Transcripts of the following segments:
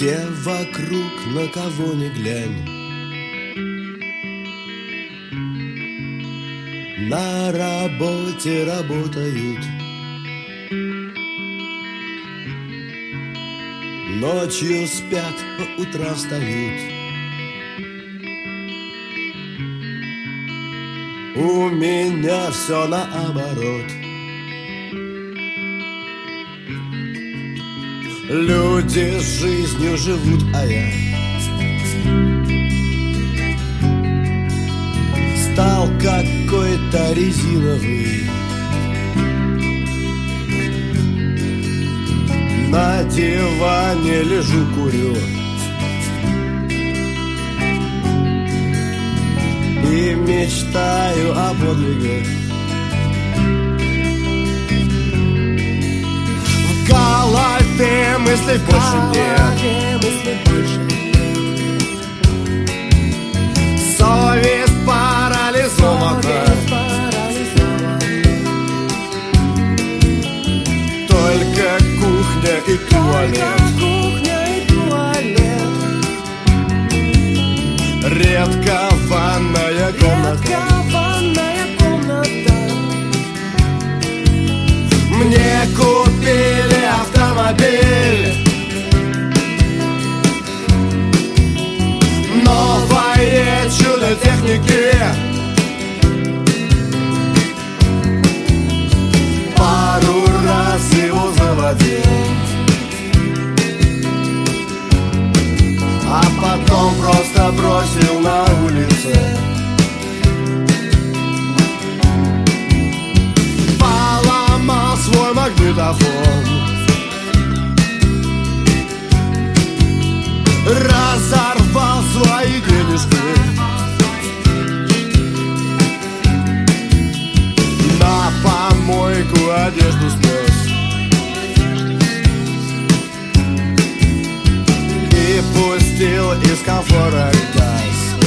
Все вокруг, на кого ни глянь, на работе работают, ночью спят, по утрам встают. У меня все наоборот. Люди с жизнью живут, а я стал какой-то резиновый. На диване лежу, курю и мечтаю о подвигах. В голове мыслей больше нет. Совесть парализована. Только кухня и туалет. Редко ванная комната. Мне купили автомобиль, новое чудо техники. Пару раз его заводил, а потом просто бросил на улице. Поломал свой магнитофон, разорвал свои денежки на помойку, одежду снес и пустил из комфора газ.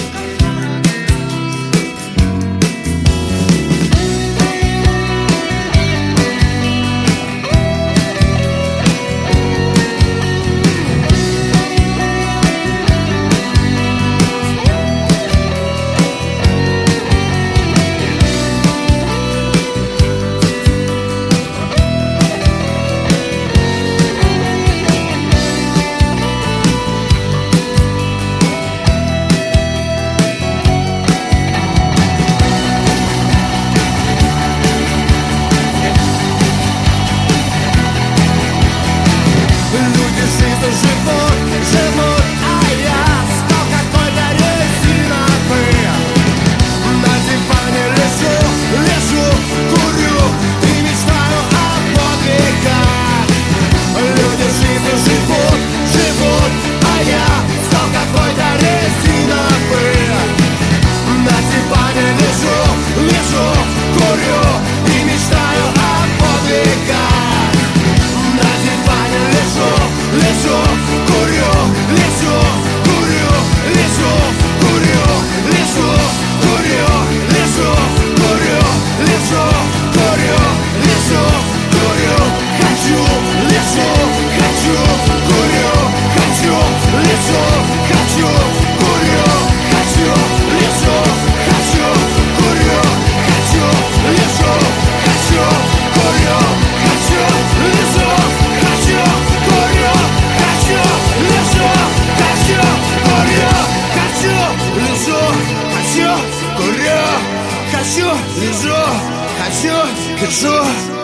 Живут, а я стал какой-то резиновый. На диване лежу, курю и мечтаю о подвигах. Люди жизнью живут, а я стал какой-то резиновый. На диване лежу, курю и мечтаю о подвигах. На диване лежу, курю, лежу, курю, лежу, курю, лежу, курю, лежу, курю, лежу, курю, лежу, курю, хочу, лежу, хочу, курю, хочу, лежу, хочу, курю, хочу, лежу, хочу, курю, хочу, лежу, хочу, курю, хочу, лежу, хочу, курю, хочу, лежу, хочу, курю, хочу, лежу, хочу, курю, хочу, лежу, хочу, лежу.